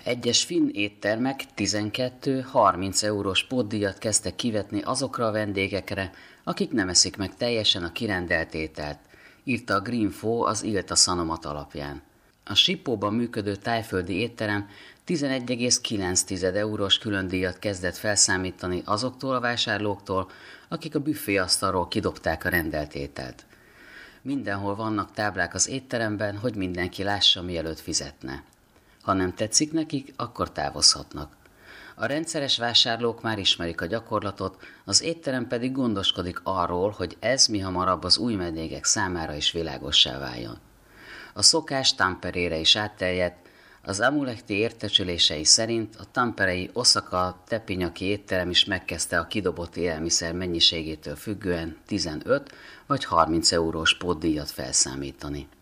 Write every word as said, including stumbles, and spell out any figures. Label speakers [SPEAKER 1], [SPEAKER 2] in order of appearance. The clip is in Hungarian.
[SPEAKER 1] Egyes finn éttermek tizenkettő-harminc eurós pótdíjat kezdtek kivetni azokra a vendégekre, akik nem eszik meg teljesen a kirendelt ételt, írta a Greenfo az Ilta Sanomat alapján. A Sippóban működő tájföldi étterem tizenegy egész kilenc eurós különdíjat kezdett felszámítani azoktól a vásárlóktól, akik a büféasztalról kidobták a rendelt ételt. Mindenhol vannak táblák az étteremben, hogy mindenki lássa, mielőtt fizetne. Ha nem tetszik nekik, akkor távozhatnak. A rendszeres vásárlók már ismerik a gyakorlatot, az étterem pedig gondoskodik arról, hogy ez mihamarabb az új vendégek számára is világossá váljon. A szokás Tamperére is átterjedt, az Amuleti értesülései szerint a tamperei Osaka Teppanyaki étterem is megkezdte a kidobott élelmiszer mennyiségétől függően tizenöt vagy harminc eurós pótdíjat felszámítani.